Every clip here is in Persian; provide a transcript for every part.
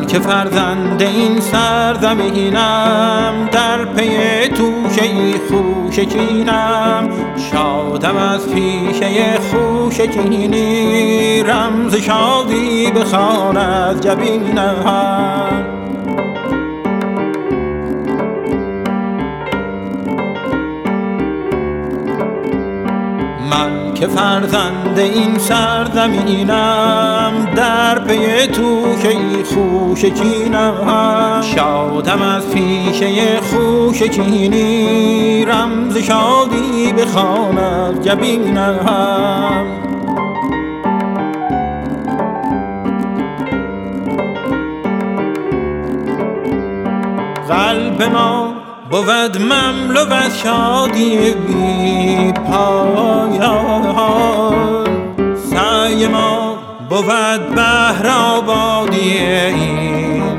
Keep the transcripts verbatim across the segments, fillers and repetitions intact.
که فرزند این سرزمینم، در پی توشه خوشچینم. شادم از پیشه خوشچینی، رمز شادی بخواند جبینم. من که فرزند این سرزمینم، در پی توشه خوشچینم. شادم از پیشه خوشچینی، رمز شادی بخواند جبینم. قلب ما بود مملو از شادی بی پایان، سعی ما بود بهر آبادی این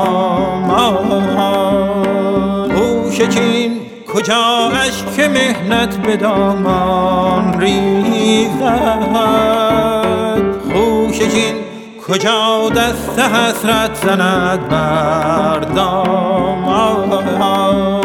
سامان. خوشچین کجا اشک مهنت به دامان ریزد، خوشچین کجا دست حسرت زند بر دامان.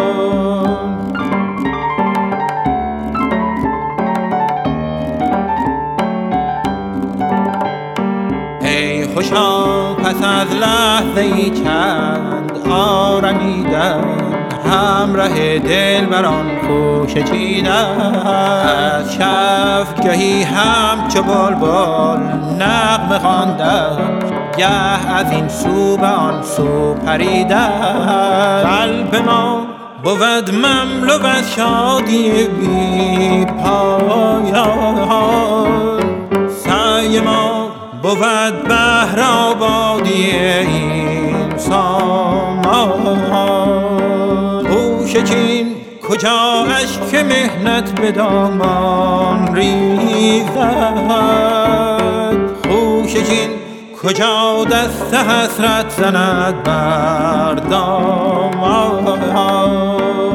ای خوشا پس از لحظه ای چند آرمیدن، همراه دل بران خوشچیدن. از شفقهی همچو بلبل نغمه خواندن، گه از این سو به آن سو پریدن. قلب ما بود مملو از شادی بی پایان، سعی ما بود بهر آبادی این سامان. خوشچین کجا اشک مهنت به دامان ریزد، خوشچین کجا دست حسرت زند بر دامان.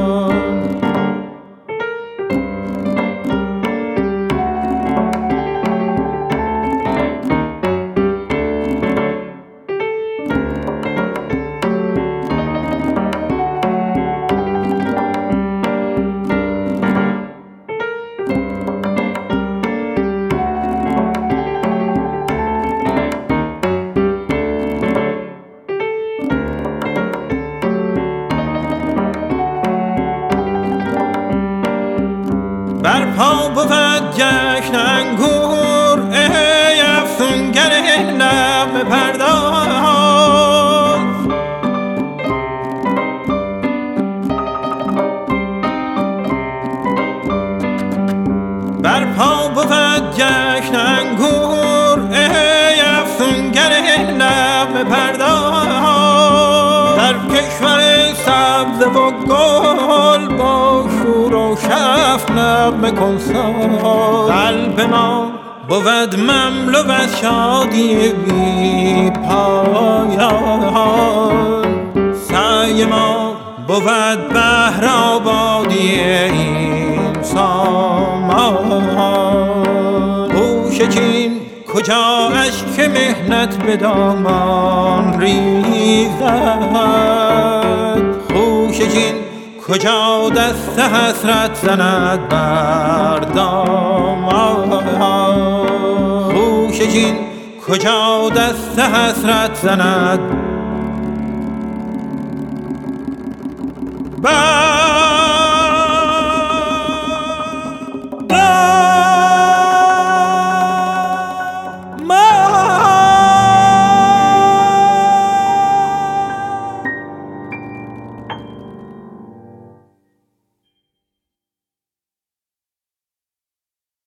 بر پا بود جشن انگور، ای افسونگر نغمه پرداز. بر پا بود جشن انگور، ای افسونگر نغمه پرداز. در کشور سبز و گل با شور و شف نغمه کن ساز. قلب ما بود مملو از شادی بی پایان، سعی ما بود بهر آبادی این سامان. خوشچین کجا اشک مهنت به دامان ریزد، خوشچین کجا دست حسرت زند بر دامان. خوشچین کجا دست حسرت زند بر